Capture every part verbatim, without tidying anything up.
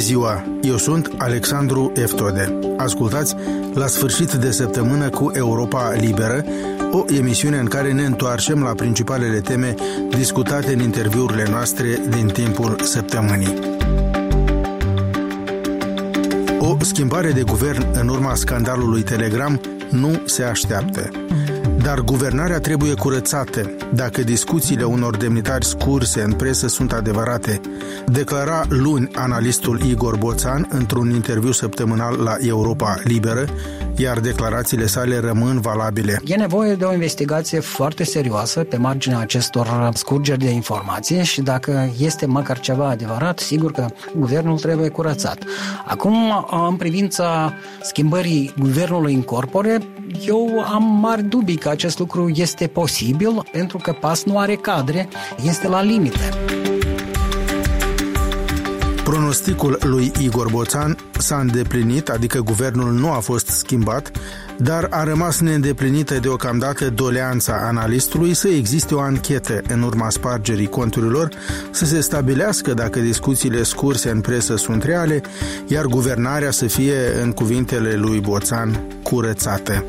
ziua! Eu sunt Alexandru Eftode. Ascultați La sfârșit de săptămână cu Europa Liberă, o emisiune în care ne întoarcem la principalele teme discutate în interviurile noastre din timpul săptămânii. O schimbare de guvern în urma scandalului Telegram nu se așteaptă. Dar guvernarea trebuie curățată dacă discuțiile unor demnitari scurse în presă sunt adevărate, declara luni analistul Igor Boțan într-un interviu săptămânal la Europa Liberă, iar declarațiile sale rămân valabile. E nevoie de o investigație foarte serioasă pe marginea acestor scurgeri de informație și dacă este măcar ceva adevărat, sigur că guvernul trebuie curățat. Acum, în privința schimbării guvernului în corpore, eu am mari dubii că acest lucru este posibil, pentru că P A S nu are cadre, este la limite. Pronosticul lui Igor Boțan s-a îndeplinit, adică guvernul nu a fost schimbat, dar a rămas neîndeplinită deocamdată doleanța analistului să existe o anchetă în urma spargerii conturilor, să se stabilească dacă discuțiile scurse în presă sunt reale, iar guvernarea să fie, în cuvintele lui Boțan, curățată.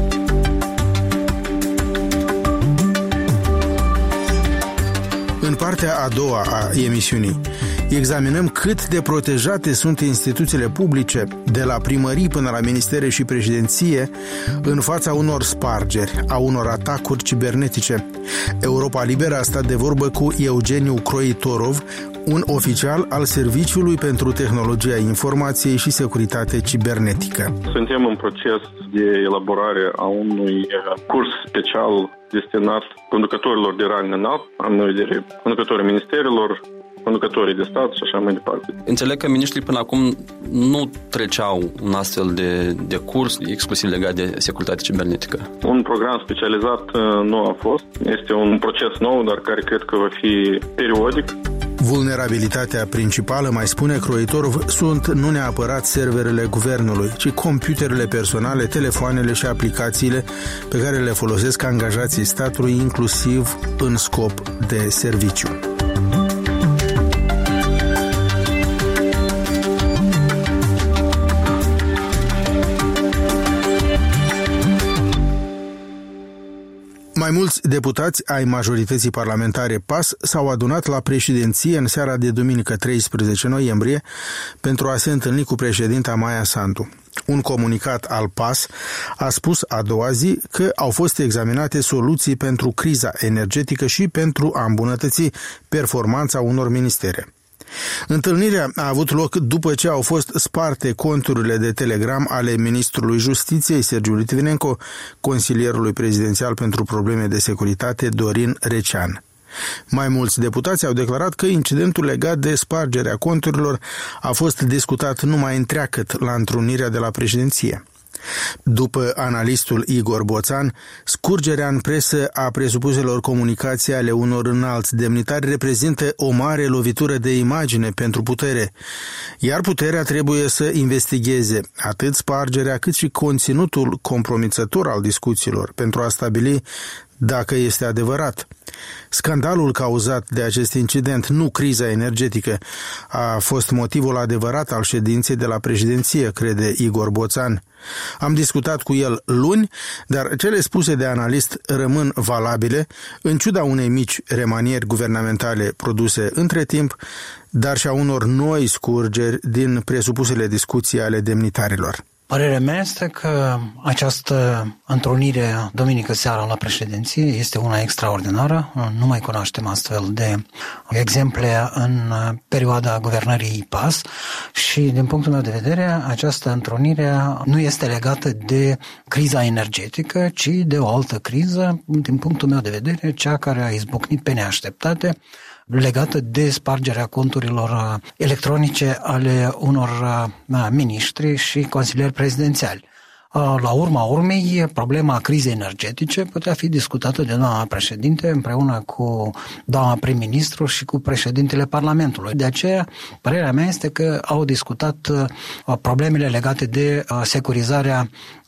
În partea a doua a emisiunii examinăm cât de protejate sunt instituțiile publice, de la primării până la ministere și președinție, în fața unor spargeri, a unor atacuri cibernetice. Europa Liberă a stat de vorbă cu Eugeniu Croitorov, un oficial al Serviciului pentru Tehnologia Informației și Securitate Cibernetică. Suntem în proces de elaborare a unui curs special destinat conducătorilor de rang înalt, am în vedere conducătorii ministerilor, conducătorii de stat și așa mai departe. Înțeleg că miniștrii până acum nu treceau un astfel de, de curs exclusiv legat de securitate cibernetică. Un program specializat nu a fost. Este un proces nou, dar care cred că va fi periodic. Vulnerabilitatea principală, mai spune Croitorov, sunt nu neapărat serverele guvernului, ci computerele personale, telefoanele și aplicațiile pe care le folosesc angajații statului, inclusiv în scop de serviciu. Mai mulți deputați ai majorității parlamentare P A S s-au adunat la președinție în seara de duminică treisprezece noiembrie pentru a se întâlni cu președinta Maia Sandu. Un comunicat al P A S a spus a doua zi că au fost examinate soluții pentru criza energetică și pentru a îmbunătăți performanța unor ministere. Întâlnirea a avut loc după ce au fost sparte conturile de Telegram ale ministrului Justiției Sergiu Litvinenko, consilierului prezidențial pentru probleme de securitate Dorin Recean. Mai mulți deputați au declarat că incidentul legat de spargerea conturilor a fost discutat numai întreagăt la întrunirea de la președinție. După analistul Igor Boțan, scurgerea în presă a presupuselor comunicații ale unor înalți demnitari reprezintă o mare lovitură de imagine pentru putere, iar puterea trebuie să investigheze atât spargerea cât și conținutul compromițător al discuțiilor pentru a stabili dacă este adevărat. Scandalul cauzat de acest incident, nu criza energetică, a fost motivul adevărat al ședinței de la președinție, crede Igor Boțan. Am discutat cu el luni, dar cele spuse de analist rămân valabile, în ciuda unei mici remanieri guvernamentale produse între timp, dar și a unor noi scurgeri din presupusele discuții ale demnitarilor. Părerea mea este că această întrunire duminică seara la președinție este una extraordinară. Nu mai cunoaștem astfel de exemple în perioada guvernării P A S și, din punctul meu de vedere, această întrunire nu este legată de criza energetică, ci de o altă criză, din punctul meu de vedere, cea care a izbucnit pe neașteptate, legată de spargerea conturilor electronice ale unor miniștri și consilieri prezidențiali. La urma urmei, problema crizei energetice putea fi discutată de doamna președinte împreună cu doamna prim-ministru și cu președintele Parlamentului. De aceea, părerea mea este că au discutat problemele legate de securizarea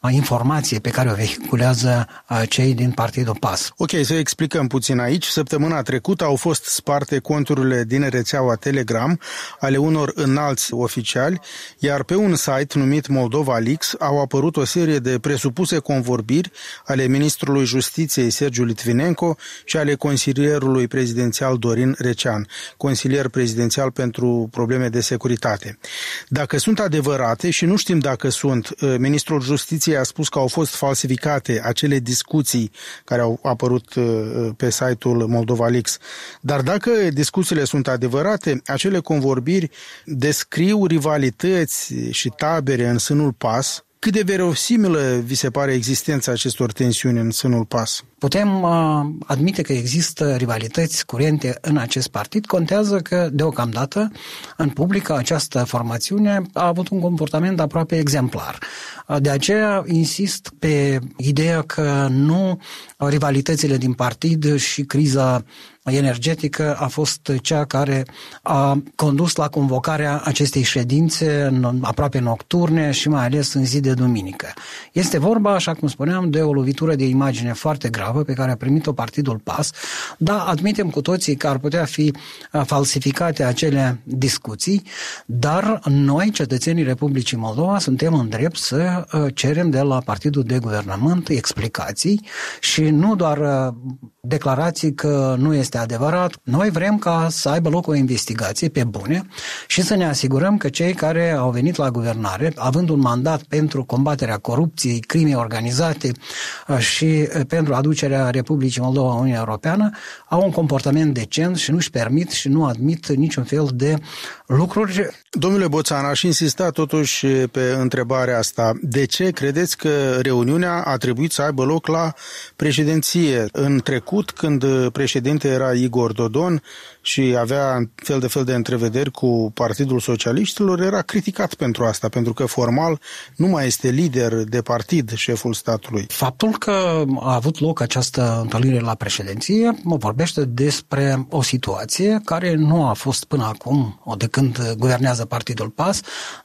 informație pe care o vehiculează cei din partidul PAS. Ok, să explicăm puțin aici. Săptămâna trecută au fost sparte conturile din rețeaua Telegram ale unor înalți oficiali, iar pe un site numit Moldova Leaks au apărut o serie de presupuse convorbiri ale ministrului Justiției Sergiu Litvinenko și ale consilierului prezidențial Dorin Recean, consilier prezidențial pentru probleme de securitate. Dacă sunt adevărate, și nu știm dacă sunt, ministrul Justiției a spus că au fost falsificate acele discuții care au apărut pe site-ul Moldova Leaks, dar dacă discuțiile sunt adevărate, acele convorbiri descriu rivalități și tabere în sânul PAS. Cât de verosimilă vi se pare existența acestor tensiuni în sânul PAS? Putem uh, admite că există rivalități curente în acest partid. Contează că, deocamdată, în public, această formațiune a avut un comportament aproape exemplar. De aceea insist pe ideea că nu rivalitățile din partid și criza energetică a fost cea care a condus la convocarea acestei ședințe aproape nocturne și mai ales în zi de duminică. Este vorba, așa cum spuneam, de o lovitură de imagine foarte gravă pe care a primit-o partidul PAS. Da, admitem cu toții că ar putea fi falsificate acele discuții, dar noi, cetățenii Republicii Moldova, suntem în drept să cerem de la partidul de guvernământ explicații și nu doar declarații că nu este adevărat. Noi vrem ca să aibă loc o investigație pe bune și să ne asigurăm că cei care au venit la guvernare, având un mandat pentru combaterea corupției, crimei organizate și pentru aducerea Republicii Moldova în Uniunea Europeană, au un comportament decent și nu-și permit și nu admit niciun fel de lucruri. Domnule Boțan, aș insista totuși pe întrebarea asta. De ce credeți că reuniunea a trebuit să aibă loc la președinție? În trecut, când președinte era Igor Dodon și avea fel de fel de întrevederi cu Partidul Socialiștilor, era criticat pentru asta, pentru că formal nu mai este lider de partid șeful statului. Faptul că a avut loc această întâlnire la președinție mă vorbește despre o situație care nu a fost până acum, de când guvernează Partidul PAS,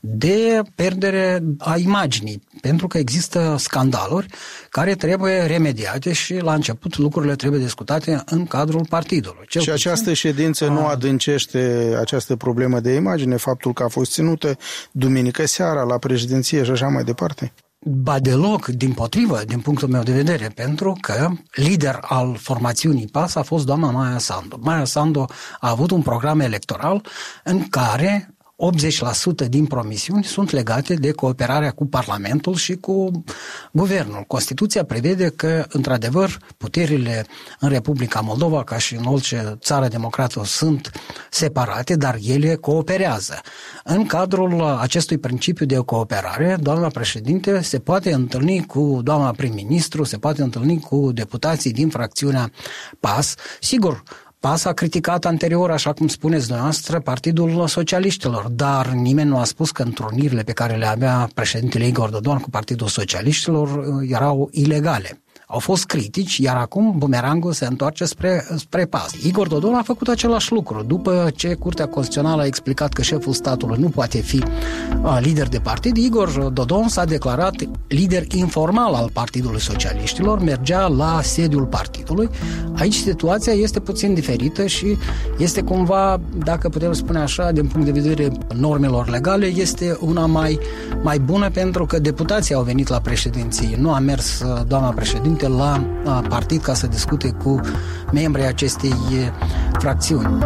de perdere a imaginii, pentru că există scandaluri care trebuie remediate și la început lucrurile trebuie discutate în cadrul partidului. Cel și această ședință a... nu adâncește această problemă de imagine, faptul că a fost ținută duminică seara la președinție și așa mai departe? Ba deloc, dimpotrivă, din punctul meu de vedere, pentru că lider al formațiunii PAS a fost doamna Maia Sandu. Maia Sandu a avut un program electoral în care optzeci la sută din promisiuni sunt legate de cooperarea cu Parlamentul și cu Guvernul. Constituția prevede că, într-adevăr, puterile în Republica Moldova, ca și în orice țară democrată, sunt separate, dar ele cooperează. În cadrul acestui principiu de cooperare, doamna președinte se poate întâlni cu doamna prim-ministru, se poate întâlni cu deputații din fracțiunea PAS. Sigur, PAS a criticat anterior, așa cum spuneți dumneavoastră, Partidul Socialiștilor, dar nimeni nu a spus că întrunirile pe care le avea președintele Igor Dodon cu Partidul Socialiștilor erau ilegale. Au fost critici, iar acum bumerangul se întoarce spre, spre PAS. Igor Dodon a făcut același lucru. După ce Curtea Constituțională a explicat că șeful statului nu poate fi uh, lider de partid, Igor Dodon s-a declarat lider informal al Partidului Socialiștilor, mergea la sediul partidului. Aici situația este puțin diferită și este cumva, dacă putem spune așa, din punct de vedere normelor legale, este una mai, mai bună, pentru că deputații au venit la președinție. Nu a mers doamna președinte la partid ca să discute cu membrii acestei fracțiuni.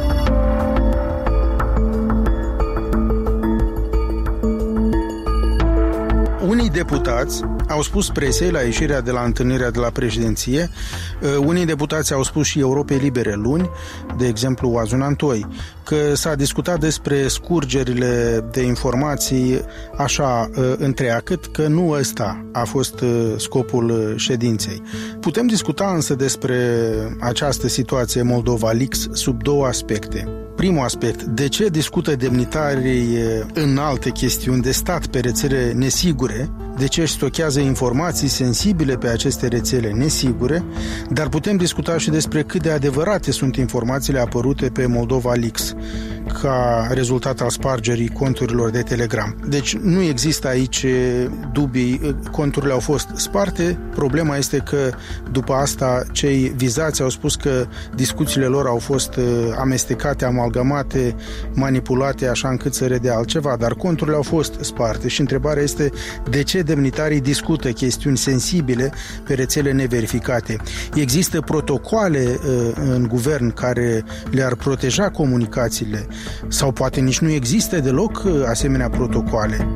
Unii deputați au spus presei la ieșirea de la întâlnirea de la președinție, unii deputați au spus și Europei Libere luni, de exemplu Oazun Antoi, că s-a discutat despre scurgerile de informații așa întreagăt, că nu ăsta a fost scopul ședinței. Putem discuta însă despre această situație Moldova Leaks sub două aspecte. Primul aspect, de ce discută demnitarii în alte chestiuni de stat pe rețele nesigure, de ce își stochează informații sensibile pe aceste rețele nesigure, dar putem discuta și despre cât de adevărate sunt informațiile apărute pe Moldova Leaks ca rezultat al spargerii conturilor de Telegram. Deci nu există aici dubii, conturile au fost sparte, problema este că după asta cei vizați au spus că discuțiile lor au fost amestecate, amalgamate, manipulate așa încât să redea altceva, dar conturile au fost sparte și întrebarea este de ce demnitarii discută chestiuni sensibile pe rețele neverificate. Există protocoale în guvern care le-ar proteja comunicațiile sau poate nici nu există deloc asemenea protocoale?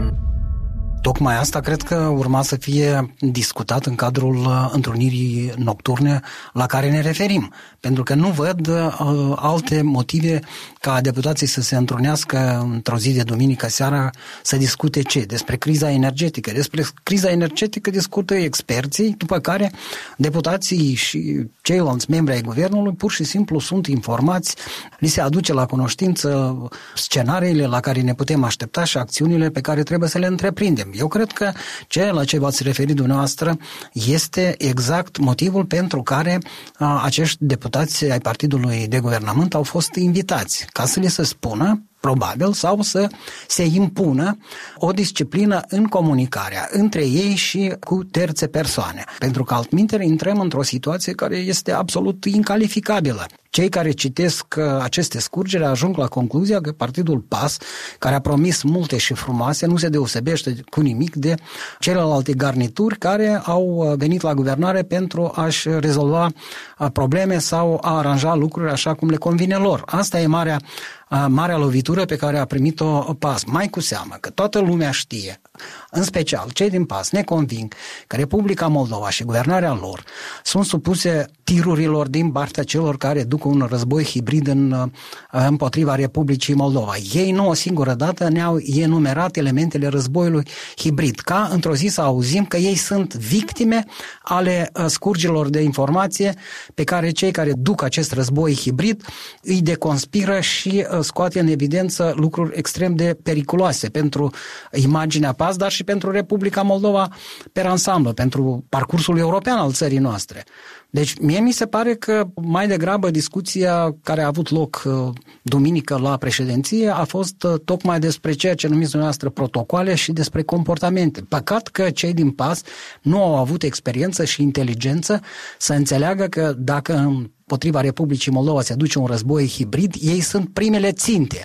Tocmai asta cred că urma să fie discutat în cadrul întrunirii nocturne la care ne referim. Pentru că nu văd uh, alte motive ca deputații să se întrunească într-o zi de duminică seara să discute ce? Despre criza energetică. Despre criza energetică discută experții, după care deputații și ceilalți membri ai guvernului pur și simplu sunt informați, li se aduce la cunoștință scenariile la care ne putem aștepta și acțiunile pe care trebuie să le întreprindem. Eu cred că ce la ce v-ați referit dumneavoastră este exact motivul pentru care a, acești deputați ai partidului de guvernământ au fost invitați, ca să le se spună, probabil, sau să se impună o disciplină în comunicarea între ei și cu terțe persoane. Pentru că altminteri intrăm într-o situație care este absolut incalificabilă. Cei care citesc aceste scurgeri ajung la concluzia că partidul P A S, care a promis multe și frumoase, nu se deosebește cu nimic de celelalte garnituri care au venit la guvernare pentru a-și rezolva probleme sau a aranja lucruri așa cum le convine lor. Asta e marea marea lovitură pe care a primit-o P A S. Mai cu seamă că toată lumea știe, în special cei din P A S ne conving că Republica Moldova și guvernarea lor sunt supuse tirurilor din partea celor care duc un război hibrid în, împotriva Republicii Moldova. Ei nu o singură dată ne-au enumerat elementele războiului hibrid, ca într-o zi să auzim că ei sunt victime ale scurgerilor de informație pe care cei care duc acest război hibrid îi deconspiră și scoate în evidență lucruri extrem de periculoase pentru imaginea P A S, dar și pentru Republica Moldova per ansamblu, pentru parcursul european al țării noastre. Deci mie mi se pare că mai degrabă discuția care a avut loc uh, duminică la președinție a fost uh, tocmai despre ceea ce numiți dumneavoastră protocoale și despre comportamente. Păcat că cei din P A S nu au avut experiență și inteligență să înțeleagă că dacă împotriva Republicii Moldova se duce un război hibrid, ei sunt primele ținte.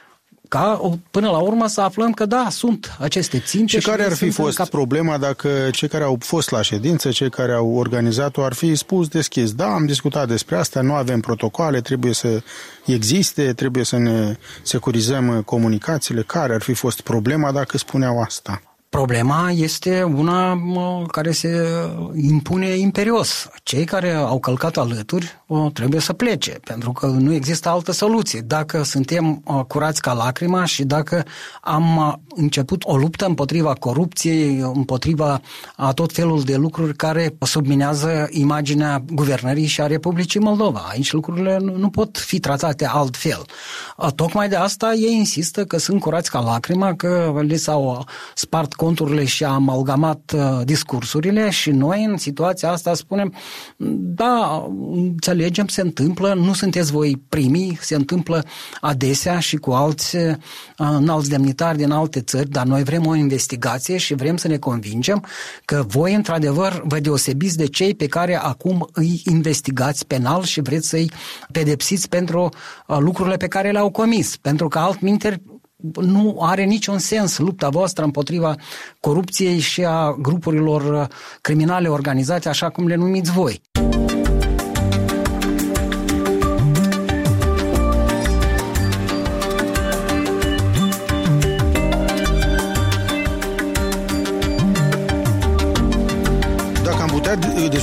Ca până la urmă să aflăm că da, sunt aceste ținte. Și, și care ar fi fost cap... problema dacă cei care au fost la ședință, cei care au organizat-o ar fi spus deschis, da, am discutat despre asta, nu avem protocoale, trebuie să existe, trebuie să ne securizăm comunicațiile. Care ar fi fost problema dacă spuneau asta? Problema este una care se impune imperios. Cei care au călcat alături trebuie să plece, pentru că nu există altă soluție. Dacă suntem curați ca lacrima și dacă am început o luptă împotriva corupției, împotriva a tot felul de lucruri care subminează imaginea guvernării și a Republicii Moldova. Aici lucrurile nu pot fi tratate altfel. Tocmai de asta ei insistă că sunt curați ca lacrima, că le s-au spart conturile și a amalgamat uh, discursurile și noi în situația asta spunem da, înțelegem, se întâmplă, nu sunteți voi primii, se întâmplă adesea și cu alți uh, înalți demnitari din alte țări, dar noi vrem o investigație și vrem să ne convingem că voi într-adevăr vă deosebiți de cei pe care acum îi investigați penal și vreți să-i pedepsiți pentru uh, lucrurile pe care le-au comis, pentru că altminteri nu are niciun sens lupta voastră împotriva corupției și a grupurilor criminale organizate, așa cum le numiți voi.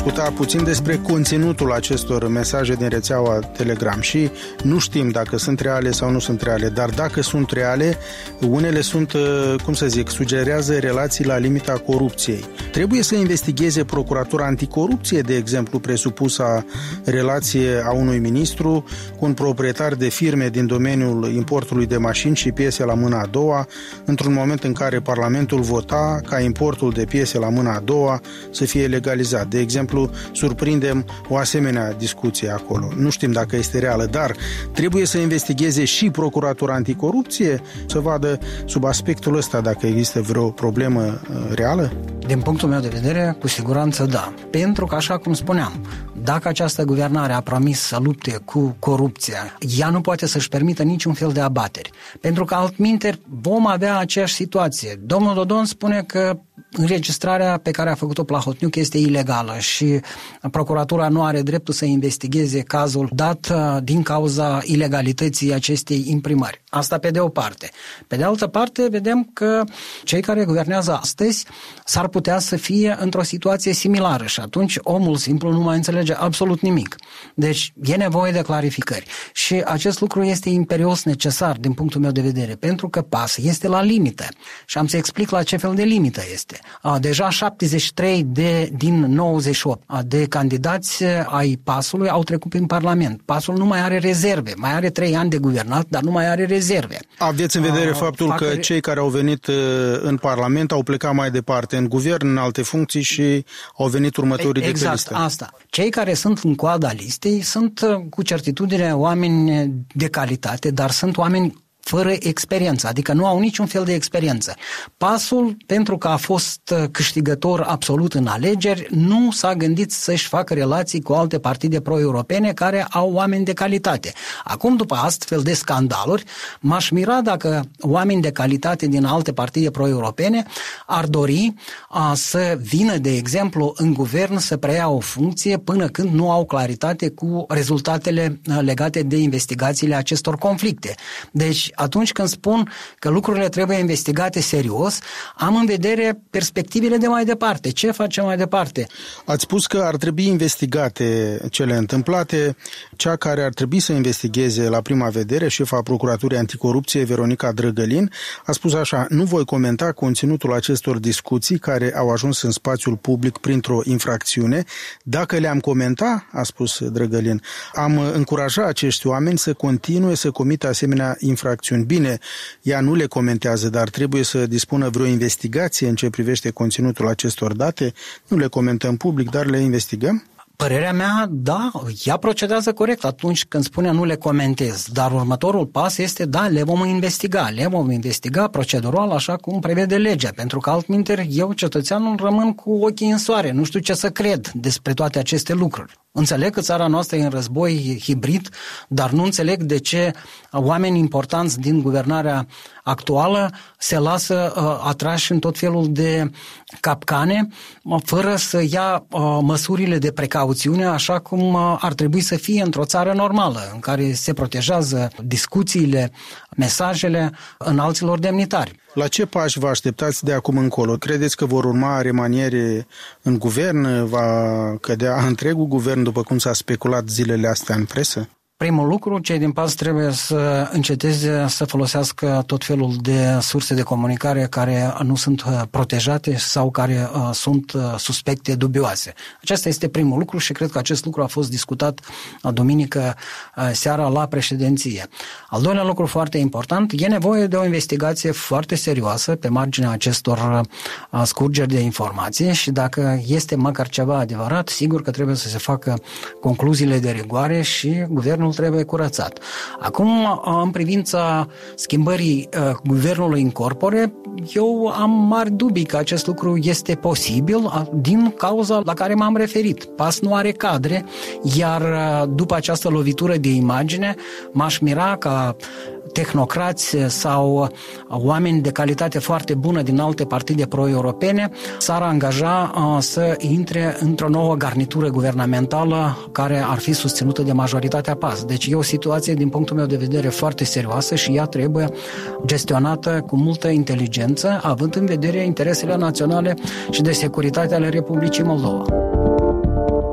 discuta puțin despre conținutul acestor mesaje din rețeaua Telegram și nu știm dacă sunt reale sau nu sunt reale, dar dacă sunt reale, unele sunt, cum să zic, sugerează relații la limita corupției. Trebuie să investigheze Procuratura Anticorupție, de exemplu, presupusa relație a unui ministru cu un proprietar de firme din domeniul importului de mașini și piese la mâna a doua, într-un moment în care Parlamentul vota ca importul de piese la mâna a doua să fie legalizat. De exemplu, surprindem o asemenea discuție acolo. Nu știm dacă este reală, dar trebuie să investigheze și Procuratura Anticorupție, să vadă sub aspectul ăsta dacă există vreo problemă reală? Din punctul meu de vedere, cu siguranță da. Pentru că, așa cum spuneam, dacă această guvernare a promis să lupte cu corupția, ea nu poate să-și permită niciun fel de abateri. Pentru că altminteri vom avea aceeași situație. Domnul Dodon spune că înregistrarea pe care a făcut-o Plahotniuc este ilegală și procuratura nu are dreptul să investigheze cazul dat din cauza ilegalității acestei imprimări. Asta pe de o parte. Pe de altă parte, vedem că cei care guvernează astăzi s-ar putea să fie într-o situație similară și atunci omul simplu nu mai înțelege absolut nimic. Deci e nevoie de clarificări și acest lucru este imperios necesar din punctul meu de vedere, pentru că P A S este la limită și am să explic la ce fel de limită este. Deja șaptezeci și trei de, din nouăzeci și opt de candidați ai P A S-ului au trecut prin Parlament. P A S-ul nu mai are rezerve, mai are trei ani de guvernat, dar nu mai are rezerve. Aveți în vedere faptul fac... că cei care au venit în Parlament au plecat mai departe în guvern, în alte funcții și au venit următorii exact, de pe listă. Asta. Cei care sunt în coada listei sunt cu certitudine oameni de calitate, dar sunt oameni fără experiență, adică nu au niciun fel de experiență. P A S-ul, pentru că a fost câștigător absolut în alegeri, nu s-a gândit să-și facă relații cu alte partide pro-europene care au oameni de calitate. Acum, după astfel de scandaluri, m-aș mira dacă oameni de calitate din alte partide pro-europene ar dori a, să vină, de exemplu, în guvern să preia o funcție până când nu au claritate cu rezultatele legate de investigațiile acestor conflicte. Deci, atunci când spun că lucrurile trebuie investigate serios, am în vedere perspectivele de mai departe. Ce facem mai departe? Ați spus că ar trebui investigate cele întâmplate. Cea care ar trebui să investigheze la prima vedere, șefa Procuraturii Anticorupție, Veronica Drăgălin, a spus așa: nu voi comenta conținutul acestor discuții care au ajuns în spațiul public printr-o infracțiune. Dacă le-am comenta, a spus Drăgălin, am încuraja acești oameni să continue să comită asemenea infracțiuni. Bine, ea nu le comentează, dar trebuie să dispună vreo investigație în ce privește conținutul acestor date. Nu le comentăm public, dar le investigăm? Părerea mea, da, ea procedează corect atunci când spune nu le comentez, dar următorul pas este, da, le vom investiga, le vom investiga procedural așa cum prevede legea, pentru că altminteri eu, cetățeanul, rămân cu ochii în soare, nu știu ce să cred despre toate aceste lucruri. Înțeleg că țara noastră e în război hibrid, dar nu înțeleg de ce oameni importanți din guvernarea actuală se lasă uh, atrași în tot felul de capcane, uh, fără să ia uh, măsurile de precauțiune așa cum uh, ar trebui să fie într-o țară normală, în care se protejează discuțiile, mesajele înalților demnitari. La ce pași vă așteptați de acum încolo? Credeți că vor urma remaniere în guvern? Va cădea întregul guvern, după cum s-a speculat zilele astea în presă? Primul lucru, cei din P A S trebuie să înceteze să folosească tot felul de surse de comunicare care nu sunt protejate sau care uh, sunt uh, suspecte dubioase. Acesta este primul lucru și cred că acest lucru a fost discutat uh, duminică uh, seara la președinție. Al doilea lucru foarte important, e nevoie de o investigație foarte serioasă pe marginea acestor uh, scurgeri de informație și dacă este măcar ceva adevărat, sigur că trebuie să se facă concluziile de rigoare și guvernul trebuie curățat. Acum, în privința schimbării uh, guvernului în corpore, eu am mari dubii că acest lucru este posibil uh, din cauza la care m-am referit. P A S nu are cadre, iar uh, după această lovitură de imagine, m-aș mira ca tehnocrați sau oameni de calitate foarte bună din alte partide pro-europene s-ar angaja uh, să intre într-o nouă garnitură guvernamentală care ar fi susținută de majoritatea P A S. Deci e o situație, din punctul meu de vedere, foarte serioasă și ea trebuie gestionată cu multă inteligență, având în vedere interesele naționale și de securitate ale Republicii Moldova.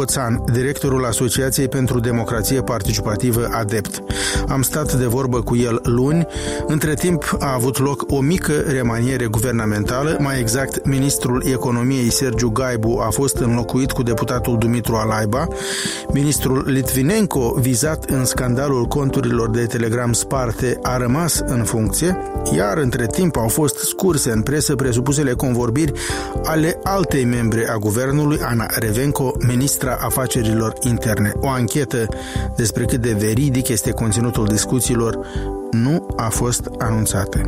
Oțan, directorul Asociației pentru Democrație Participativă ADEPT. Am stat de vorbă cu el luni. Între timp a avut loc o mică remaniere guvernamentală, mai exact, ministrul economiei Sergiu Gaibu a fost înlocuit cu deputatul Dumitru Alaiba, ministrul Litvinenko, vizat în scandalul conturilor de Telegram sparte, a rămas în funcție, iar între timp au fost scurse în presă presupusele convorbiri ale altei membre a guvernului, Ana Revenco, ministra afacerilor interne. O anchetă despre cât de veridic este conținutul discuțiilor nu a fost anunțată.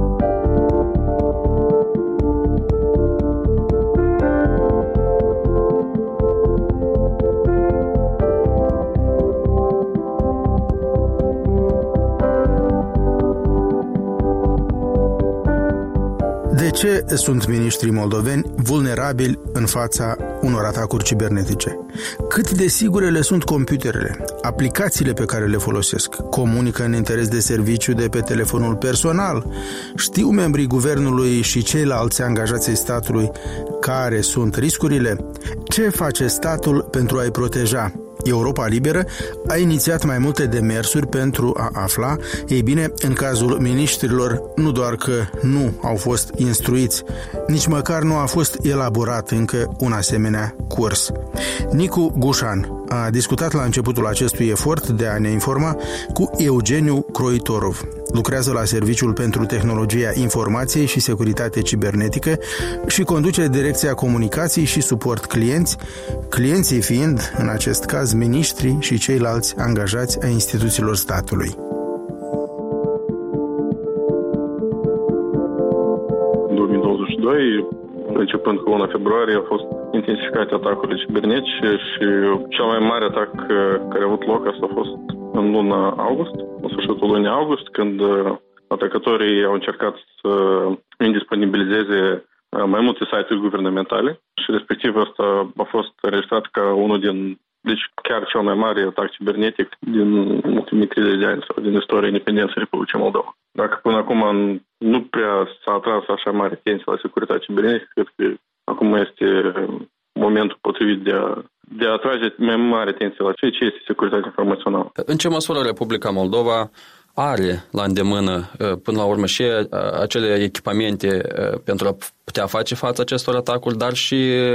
De ce sunt miniștrii moldoveni vulnerabili în fața unor atacuri cibernetice? Cât de sigure le sunt computerele, aplicațiile pe care le folosesc? Comunică în interes de serviciu de pe telefonul personal? Știu membrii guvernului și ceilalți angajați ai statului care sunt riscurile? Ce face statul pentru a-i proteja? Europa Liberă a inițiat mai multe demersuri pentru a afla. Ei bine, în cazul miniștrilor, nu doar că nu au fost instruiți, nici măcar nu a fost elaborat încă un asemenea curs. Nicu Gușan a discutat la începutul acestui efort de a ne informa cu Eugeniu Croitorov. Lucrează la Serviciul pentru Tehnologia Informației și Securitate Cibernetică și conduce Direcția Comunicații și Suport Clienți, clienții fiind, în acest caz, miniștrii și ceilalți angajați ai instituțiilor statului. În două mii douăzeci și doi, începând cu luna februarie, au fost intensificate atacurile cibernetice și cel mai mare atac care a avut loc asta a fost în luna august, în sfârșitul lunii august, când atacatorii au încercat să indisponibilizeze mai multe site-uri guvernamentale și respectiv asta a fost înregistrat ca unul din, deci chiar cel mai mare atac cibernetic din ultimii treizeci de ani sau din istoria independenței Republicii Moldova. Dacă până acum nu prea s-a atras așa mare atenție la securitatea cibernetică, cred că acum este momentul potrivit de a, de a atrage mai mare atenție la ce este securitatea informațională. În ce măsură Republica Moldova are la îndemână, până la urmă, și acele echipamente pentru a putea face față acestor atacuri, dar și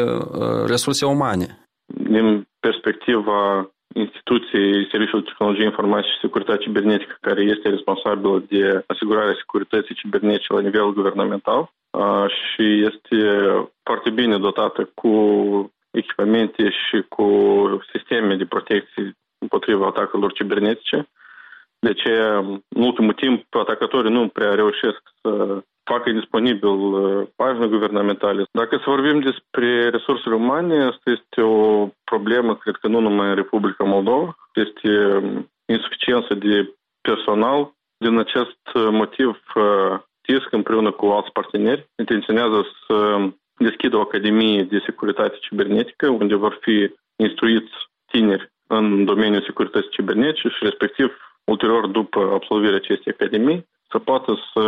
resurse umane? Din perspectiva instituției Serviciul de Tehnologie, Informații și Securitate Cibernetică, care este responsabilă de asigurarea securității cibernetice la nivel guvernamental și este foarte bine dotată cu echipamente și cu sisteme de protecție împotriva atacurilor cibernetice. De ce, în ultimul timp, atacatorii nu prea reușesc să facă disponibil pagini guvernamentale. Dacă să vorbim despre resursele umane, asta este o problemă, cred că nu numai în Republica Moldova. Este insuficiență de personal. Din acest motiv, T I S C împreună cu alți parteneri intenționează să deschidă o academie de securitate cibernetică, unde vor fi instruiți tineri în domeniul securității cibernetice și respectiv, ulterior, după absolvirea acestei academii, să poată să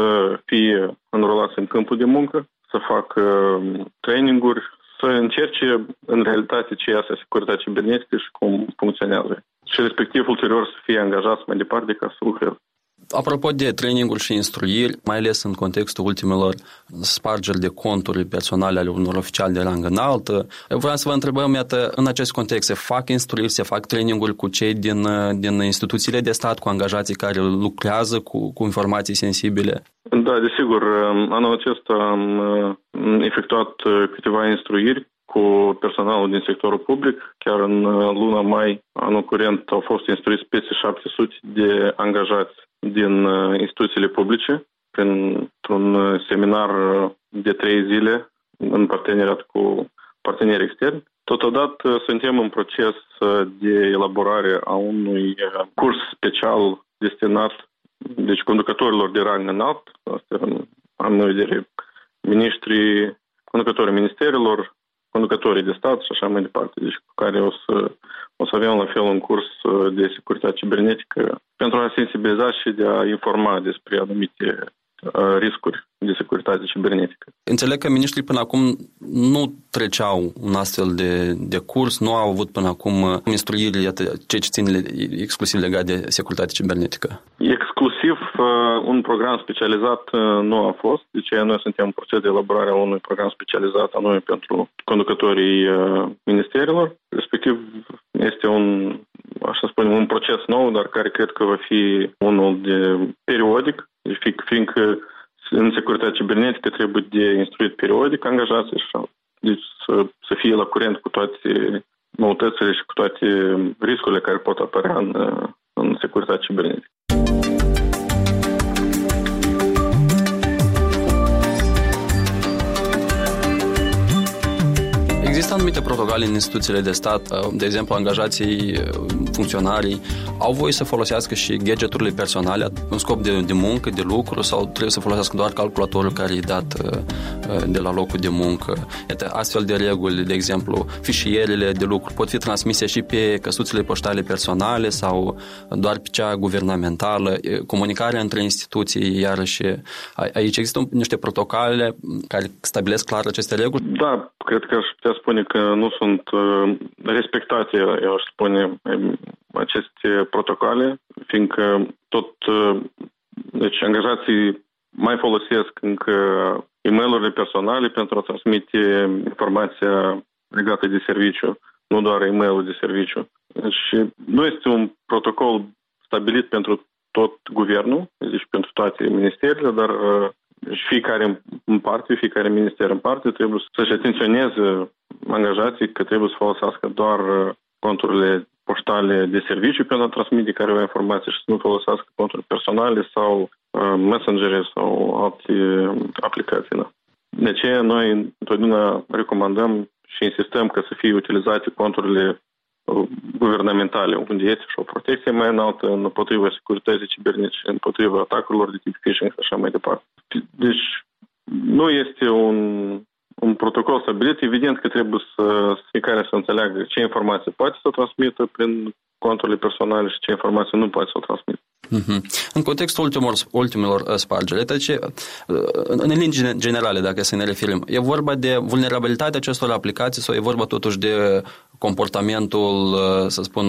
fie înrolați în câmpul de muncă, să facă traininguri, să încerce în realitate ce este securitatea cibernetică și cum funcționează. Și respectiv, ulterior, să fie angajați mai departe ca să lucreze. Apropo de traininguri și instruiri, mai ales în contextul ultimelor spargeri de conturi personale ale unor oficiali de rang înalt, vreau să vă întrebăm, iată, în acest context se fac instruiri, se fac traininguri cu cei din, din instituțiile de stat, cu angajații care lucrează cu, cu informații sensibile? Da, desigur. Anul acesta am efectuat câteva instruiri cu personalul din sectorul public. Chiar în luna mai, anul curent, au fost instruiți peste șapte sute de angajați din instituțiile publice printr-un seminar de trei zile în parteneriat cu parteneri externi. Totodată suntem în proces de elaborare a unui curs special destinat deci conducătorilor de rang înalt, asta am în vedere miniștrii, conducătorii ministerilor, conducătorii de stat și așa mai departe, deci cu care o să, o să avem la fel un curs de securitate cibernetică pentru a sensibiliza și de a informa despre anumite riscuri de securitate cibernetică. Înțeleg că miniștrii până acum nu treceau un astfel de, de curs, nu au avut până acum instruiri, iată, ce țin exclusiv legat de securitate cibernetică. Exclusiv un program specializat nu a fost, de aceea noi suntem în proces de elaborare a unui program specializat anume pentru conducătorii ministerilor. Respectiv este un, așa spunem, un proces nou, dar care cred că va fi unul de periodic, fiindcă în securitatea cibernetică trebuie de instruit periodic angajații și deci să, să fie la curent cu toate noutățile și cu toate riscurile care pot apărea în, în securitatea cibernetică. Există anumite protocole în instituțiile de stat, de exemplu, angajații, funcționarii, au voie să folosească și gadgeturile personale în scop de, de muncă, de lucru, sau trebuie să folosească doar calculatorul care e dat de la locul de muncă. Iată, astfel de reguli, de exemplu, fișierele de lucru pot fi transmise și pe căsuțele poștale personale sau doar pe cea guvernamentală. Comunicarea între instituții, iarăși, aici există niște protocole care stabilesc clar aceste reguli? Da, cred că aș putea spune că nu sunt respectate, eu aș spune, aceste protocole, fiindcă tot, deci angajații mai folosesc încă e-mail-urile personale pentru a transmite informația legată de serviciu, nu doar e-mail-ul de serviciu. Deci nu este un protocol stabilit pentru tot guvernul, deci pentru toate ministerele, dar fiecare în parte, fiecare minister în parte trebuie să-și atenționeze angajații că trebuie să folosească doar conturile poștale de serviciu pentru a transmite careva informații și să nu folosească conturi personale sau uh, messengere sau alte aplicații. Da. De aceea noi întotdeauna recomandăm și insistăm că să fie utilizate conturile guvernamentale, unde este și o protecție mai înaltă împotriva securității cibernetice, împotriva atacurilor de tip phishing și așa mai departe. Deci nu este un, un protocol stabilit. Evident că trebuie să fiecare să înțeleagă ce informații poate să transmită prin conturile personale și ce informații nu poate să transmită. Mm-hmm. În contextul ultimor, ultimilor spargeri, deci, în linii generale, dacă să ne referim, e vorba de vulnerabilitatea acestor aplicații sau e vorba totuși de comportamentul, să spun,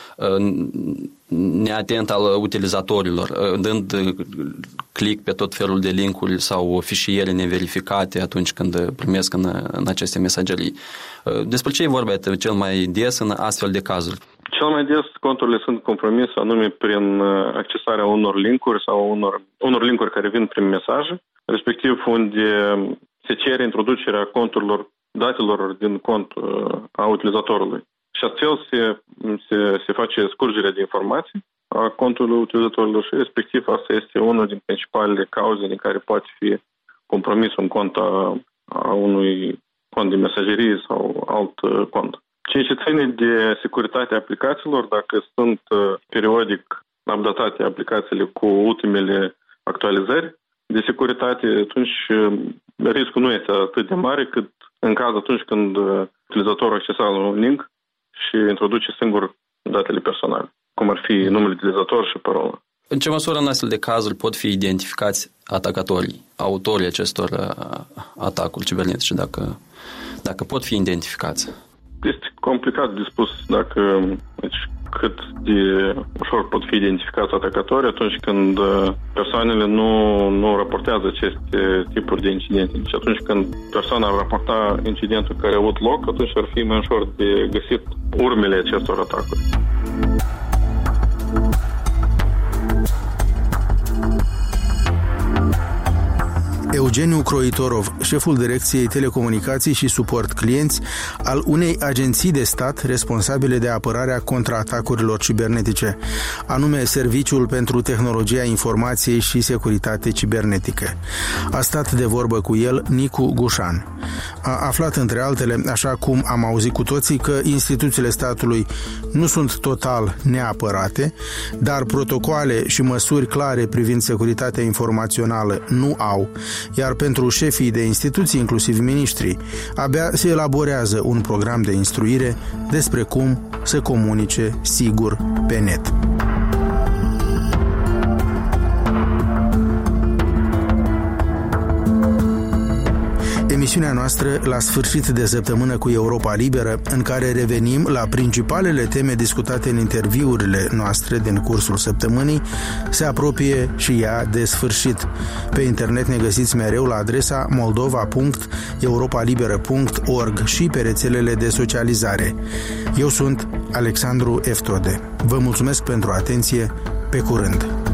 neatent al utilizatorilor, dând click pe tot felul de linkuri sau fișiere neverificate atunci când primesc în, în aceste mesagerii. Despre ce e vorba cel mai des în astfel de cazuri? Cel mai des conturile sunt compromise anume prin accesarea unor linkuri sau unor, unor linkuri care vin prin mesaje, respectiv unde se cere introducerea conturilor, datelor din cont a utilizatorului. Și astfel se, se, se face scurgerea de informații a contului utilizatorului și respectiv asta este una din principalele cauze din care poate fi compromis un cont a, a unui cont de mesagerie sau alt cont. Ceea ce ține de securitatea aplicațiilor, dacă sunt periodic updatate aplicațiile cu ultimele actualizări de securitate, atunci riscul nu este atât de mare cât în caz atunci când utilizatorul accesează un link și introduce singur datele personale, cum ar fi numele utilizator și parola. În ce măsură în astfel de cazuri pot fi identificați atacatorii, autorii acestor atacuri cibernetice, dacă, dacă pot fi identificați? Este complicat de spus dacă, deci, cât de ușor pot fi identificați atacatorii atunci când persoanele nu, nu raportează aceste tipuri de incidente. Deci atunci când persoana ar raporta incidentul care a avut loc, atunci ar fi mai ușor de găsit urmele acestor atacuri. Eugeniu Croitorov, șeful Direcției Telecomunicații și Suport Clienți al unei agenții de stat responsabile de apărarea contraatacurilor cibernetice, anume Serviciul pentru Tehnologia Informației și Securitate Cibernetică. A stat de vorbă cu el Nicu Gușan. A aflat, între altele, așa cum am auzit cu toții, că instituțiile statului nu sunt total neapărate, dar protocoale și măsuri clare privind securitatea informațională nu au, iar pentru șefii de instituții, inclusiv miniștrii, abia se elaborează un program de instruire despre cum să comunice sigur pe net. emisiunea noastră la sfârșit de săptămână cu Europa Liberă, în care revenim la principalele teme discutate în interviurile noastre din cursul săptămânii, se apropie și ea de sfârșit. Pe internet ne găsiți mereu la adresa moldova punct europalibera punct org și pe rețelele de socializare. Eu sunt Alexandru Eftode. Vă mulțumesc pentru atenție. Pe curând!